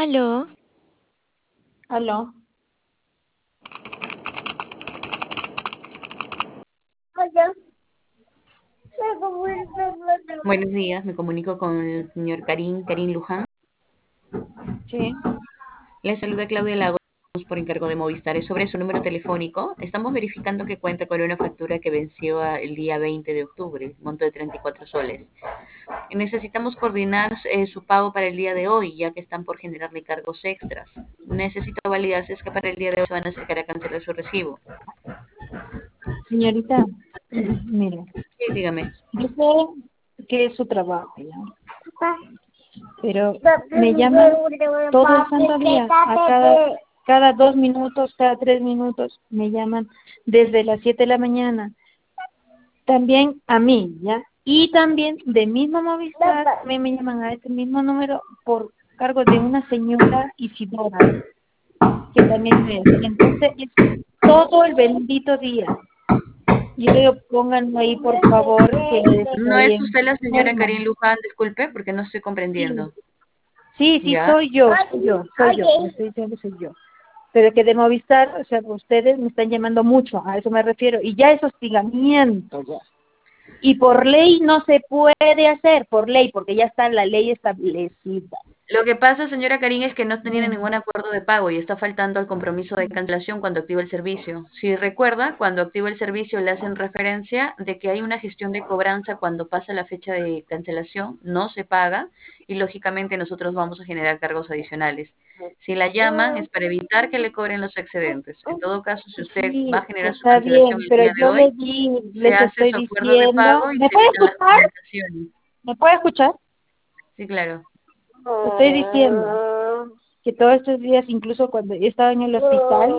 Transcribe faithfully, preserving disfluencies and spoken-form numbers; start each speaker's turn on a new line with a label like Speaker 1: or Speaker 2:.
Speaker 1: Aló,
Speaker 2: Aló.
Speaker 3: Buenos días, me comunico con el señor Karim, Karim Luján.
Speaker 2: Sí.
Speaker 3: Le saluda Claudia Lagos por encargo de Movistar. Es sobre su número telefónico. Estamos verificando que cuenta con una factura que venció a- el día veinte de octubre, monto de treinta y cuatro soles. Necesitamos coordinar eh, su pago para el día de hoy, ya que están por generarle cargos extras. Necesito validar si es que para el día de hoy se van a acercar a cancelar su recibo.
Speaker 2: Señorita, mire,
Speaker 3: Sí, dígame.
Speaker 2: yo sé que es su trabajo, ¿ya? Pero me llaman todo el santo día, a cada, cada dos minutos, cada tres minutos, me llaman desde las siete de la mañana. También a mí, ¿ya? Y también de mismo Movistar, me, me llaman a este mismo número por cargo de una señora Isidora, que también es. Entonces, es todo el bendito día. Y le digo, pónganme ahí, por favor, que
Speaker 3: ¿No
Speaker 2: estoy
Speaker 3: es usted la señora
Speaker 2: enferma.
Speaker 3: Karim Luján? Disculpe, porque no estoy
Speaker 2: Sí,
Speaker 3: comprendiendo.
Speaker 2: sí, sí,
Speaker 3: ¿Ya?
Speaker 2: soy yo, soy yo, soy yo, me estoy diciendo soy yo. Pero que de Movistar, o sea, ustedes me están llamando mucho, a eso me refiero, y ya es hostigamiento, ya. Y por ley no se puede hacer, por ley, porque ya está la ley establecida.
Speaker 3: Lo que pasa, señora Karin, es que no tenían
Speaker 2: Bien.
Speaker 3: ningún acuerdo de pago y está faltando al compromiso de cancelación cuando activa el servicio. Si recuerda, cuando activa el servicio le hacen referencia de que hay una gestión de cobranza cuando pasa la fecha de cancelación, no se paga y lógicamente nosotros vamos a generar cargos adicionales. Si la llaman es para evitar que le cobren los excedentes. En todo caso, si usted va a
Speaker 2: Sí,
Speaker 3: generar su
Speaker 2: está
Speaker 3: cancelación
Speaker 2: bien,
Speaker 3: el
Speaker 2: pero
Speaker 3: día de
Speaker 2: yo
Speaker 3: hoy,
Speaker 2: les di,
Speaker 3: se
Speaker 2: les
Speaker 3: hace
Speaker 2: estoy
Speaker 3: su acuerdo de
Speaker 2: diciendo,
Speaker 3: pago y
Speaker 2: ¿me
Speaker 3: se
Speaker 2: puede
Speaker 3: evitan las
Speaker 2: escuchar?
Speaker 3: comunicaciones.
Speaker 2: ¿Me puede escuchar?
Speaker 3: Sí, claro.
Speaker 2: Estoy diciendo que todos estos días, incluso cuando he estado en el hospital,